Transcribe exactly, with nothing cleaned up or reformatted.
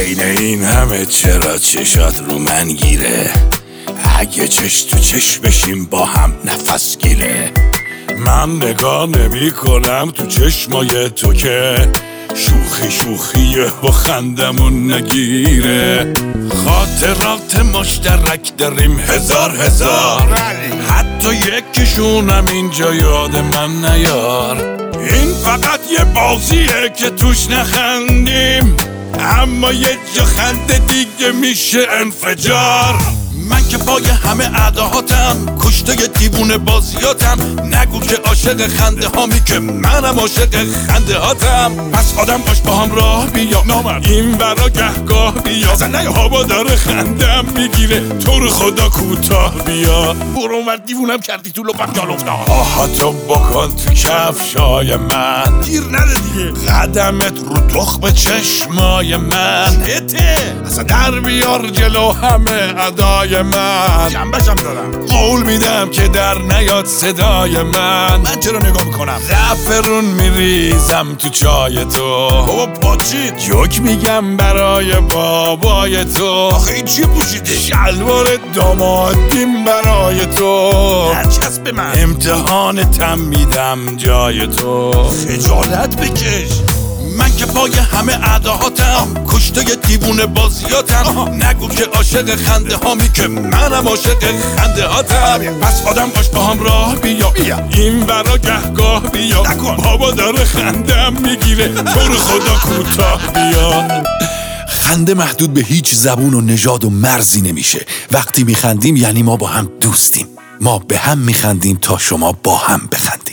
بین این همه چرا چشات رو من گیره؟ اگه چش تو چش بشیم با هم نفس گیره. من نگاه نمی کنم تو چشمای تو که شوخی شوخیه و خندمون نگیره. خاطرات مشترک داریم هزار هزار، حتی یکیشونم اینجا یاد من نیار. این فقط یه بازیه که توش نخندیم، اما یه جا خنده دیگه میشه انفجار. من که پای همه اداهاتم، کشته ی دیوونه بازیاتم. نگو که عاشق خنده هامی که منم عاشق خنده هاتم. پس آدم باش با هم راه بیا، نامرد این برا گهگاه بیا. زنه هوا داره خندم میگیره، تو رو خدا کوتاه بیا. برو اونور دیوونم کردی تو لپم جال افتاد. آهاتو بکن تو کفشای من، گیر نده دیگه قدمت رو تخم چشمای من. هته اصلا در بیار جلو همه ادای من. جنبشم دارم قول میدم که در نیاد صدای من. من چرا نگاه میکنم؟ زعفرون میریزم تو چای تو. بابا پاچید جوک میگم برای بابای تو. آخه این چی پوشیده؟ شلوار دامادیم برای تو. هرچسب به من امتحانتم میدم جای تو. خجالت بکش. من که پای همه اداهاتم، کشته ی دیوونه بازیاتم. نگو که عاشق خنده هامی که منم عاشق خنده هاتم. پس آدم باش با هم راه بیا, بیا. این برا گهگاه بیا نکن. بابا داره خندم میگیره، تو رو خدا کوتاه بیا. خنده محدود به هیچ زبون و نژاد و مرزی نمیشه. وقتی میخندیم یعنی ما با هم دوستیم. ما به هم میخندیم تا شما با هم بخندیم.